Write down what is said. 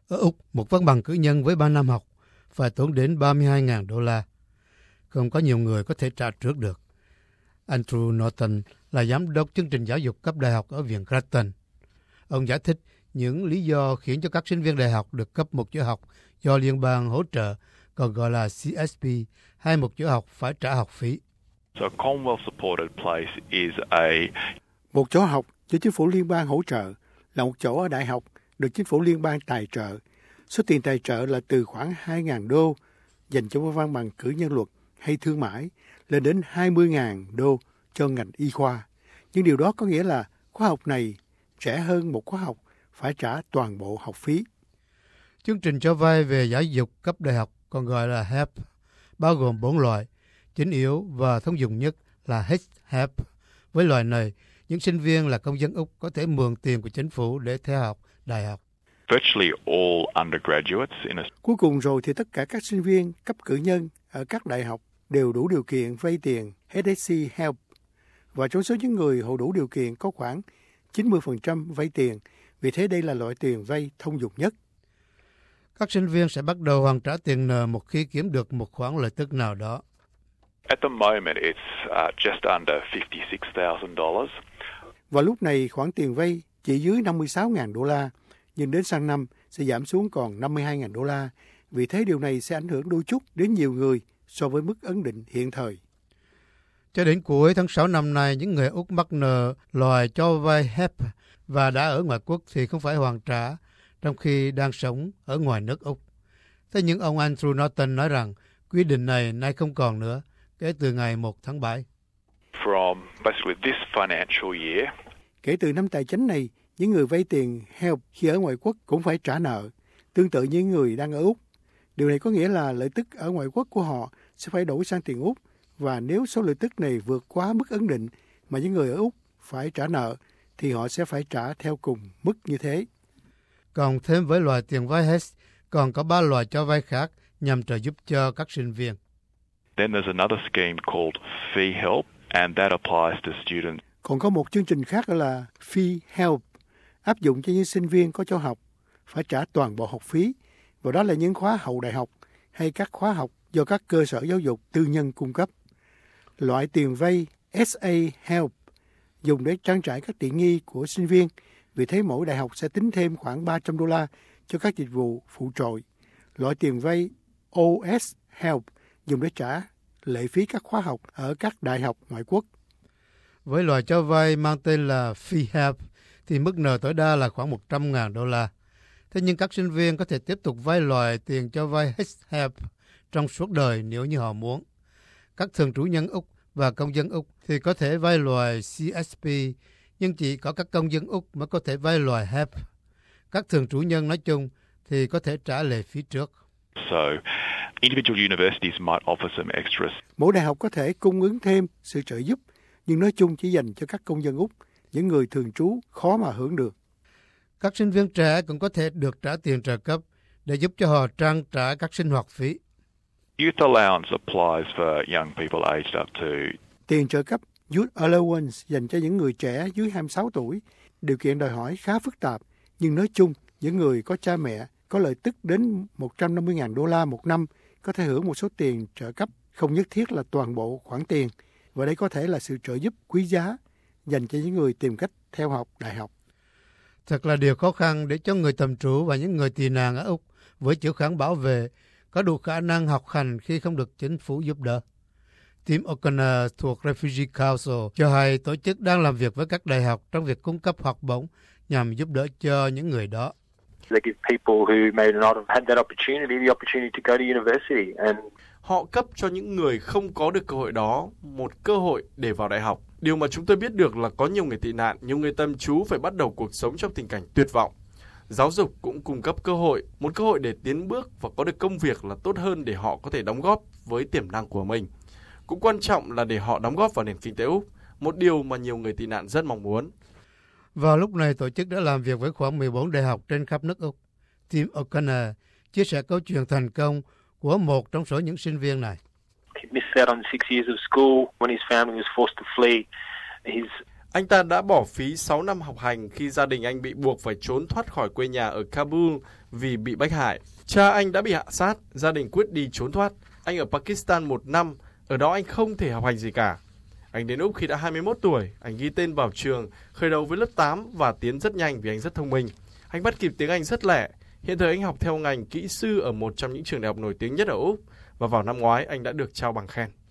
Ở Úc, một văn bằng cử nhân với 3 năm học phải tốn đến $32,000. Không có nhiều người có thể trả trước được. Andrew Norton là giám đốc chương trình giáo dục cấp đại học ở Viện Grattan. Ông giải thích những lý do khiến cho các sinh viên đại học được cấp một chỗ học do liên bang hỗ trợ, còn gọi là CSP, hay một chỗ học phải trả học phí. Một chỗ học do chính phủ liên bang hỗ trợ là một chỗ ở đại học được chính phủ liên bang tài trợ. Số tiền tài trợ là từ khoảng $2,000 dành cho văn bằng cử nhân luật hay thương mại lên đến $20,000 cho ngành y khoa. Nhưng điều đó có nghĩa là khóa học này rẻ hơn một khóa học phải trả toàn bộ học phí. Chương trình cho vay về giáo dục cấp đại học còn gọi là HEP, bao gồm 4 loại, chính yếu và thông dụng nhất là HEP. Với loại này, những sinh viên là công dân Úc có thể mượn tiền của chính phủ để theo học đại học. Cuối cùng rồi thì tất cả các sinh viên cấp cử nhân ở các đại học đều đủ điều kiện vay tiền HSC HELP. Và trong số những người họ đủ điều kiện có khoảng 90% vay tiền, vì thế đây là loại tiền vay thông dụng nhất. Các sinh viên sẽ bắt đầu hoàn trả tiền nợ một khi kiếm được một khoản lợi tức nào đó. At the moment, it's just under $56,000. Và lúc này khoản tiền vay chỉ dưới $56,000, nhưng đến sang năm sẽ giảm xuống còn $52,000. Vì thế điều này sẽ ảnh hưởng đôi chút đến nhiều người so với mức ấn định hiện thời. Cho đến cuối tháng 6 năm nay, những người Úc mắc nợ loại cho vay HEP và đã ở ngoại quốc thì không phải hoàn trả, trong khi đang sống ở ngoài nước Úc. Thế nhưng ông Andrew Norton nói rằng quy định này nay không còn nữa, kể từ ngày 1 tháng 7. Kể từ năm tài chính này, những người vay tiền HELP khi ở ngoại quốc cũng phải trả nợ, tương tự như người đang ở Úc. Điều này có nghĩa là lợi tức ở ngoại quốc của họ sẽ phải đổi sang tiền Úc, và nếu số lợi tức này vượt quá mức ấn định mà những người ở Úc phải trả nợ, thì họ sẽ phải trả theo cùng mức như thế. Còn thêm với loại tiền vay HES, còn có 3 loại cho vay khác nhằm trợ giúp cho các sinh viên. Then there's another scheme called Fee Help, and that applies to students. Còn có một chương trình khác là Fee Help, áp dụng cho những sinh viên có cho học, phải trả toàn bộ học phí, và đó là những khóa hậu đại học hay các khóa học do các cơ sở giáo dục tư nhân cung cấp. Loại tiền vay SA Help dùng để trang trải các tiện nghi của sinh viên, vì thế mỗi đại học sẽ tính thêm khoảng $300 cho các dịch vụ phụ trội. Loại tiền vay OS Help dùng để trả lệ phí các khóa học ở các đại học ngoại quốc. Với loại cho vay mang tên là Fee Help thì mức nợ tối đa là khoảng $100,000. Thế nhưng các sinh viên có thể tiếp tục vay loại tiền cho vay HELP trong suốt đời nếu như họ muốn. Các thường trú nhân Úc và công dân Úc thì có thể vay loại CSP, nhưng chỉ có các công dân Úc mới có thể vay loại HELP. Các thường trú nhân nói chung thì có thể trả lệ phí trước. Individual universities might offer some extras. Mỗi đại học có thể cung ứng thêm sự trợ giúp, nhưng nói chung chỉ dành cho các công dân Úc, những người thường trú khó mà hưởng được. Các sinh viên trẻ cũng có thể được trả tiền trợ cấp để giúp cho họ trang trải các sinh hoạt phí. Youth allowance applies for young people aged up to. Tiền trợ cấp Youth Allowance dành cho những người trẻ dưới 26 tuổi. Điều kiện đòi hỏi khá phức tạp, nhưng nói chung, những người có cha mẹ có lợi tức đến $150,000 một năm có thể hưởng một số tiền trợ cấp, không nhất thiết là toàn bộ khoản tiền. Và đây có thể là sự trợ giúp quý giá dành cho những người tìm cách theo học đại học. Thật là điều khó khăn để cho người tạm trú và những người tị nạn ở Úc với chữ kháng bảo vệ có đủ khả năng học hành khi không được chính phủ giúp đỡ. Tim O'Connor thuộc Refugee Council cho hay tổ chức đang làm việc với các đại học trong việc cung cấp học bổng nhằm giúp đỡ cho những người đó. Họ cấp cho những người không có được cơ hội đó một cơ hội để vào đại học. Điều mà chúng tôi biết được là có nhiều người tị nạn, nhiều người tạm trú phải bắt đầu cuộc sống trong tình cảnh tuyệt vọng. Giáo dục cũng cung cấp cơ hội, một cơ hội để tiến bước và có được công việc là tốt hơn để họ có thể đóng góp với tiềm năng của mình. Cũng quan trọng là để họ đóng góp vào nền kinh tế Úc, một điều mà nhiều người tị nạn rất mong muốn. Vào lúc này, tổ chức đã làm việc với khoảng 14 đại học trên khắp nước Úc. Tim O'Connor chia sẻ câu chuyện thành công của một trong số những sinh viên này. Anh ta đã bỏ phí 6 năm học hành khi gia đình anh bị buộc phải trốn thoát khỏi quê nhà ở Kabul vì bị bách hại. Cha anh đã bị hạ sát, gia đình quyết đi trốn thoát. Anh ở Pakistan 1 năm, ở đó anh không thể học hành gì cả. Anh đến Úc khi đã 21 tuổi, anh ghi tên vào trường, khởi đầu với lớp 8 và tiến rất nhanh vì anh rất thông minh. Anh bắt kịp tiếng Anh rất lẹ. Hiện thời anh học theo ngành kỹ sư ở một trong những trường đại học nổi tiếng nhất ở Úc và vào năm ngoái anh đã được trao bằng khen.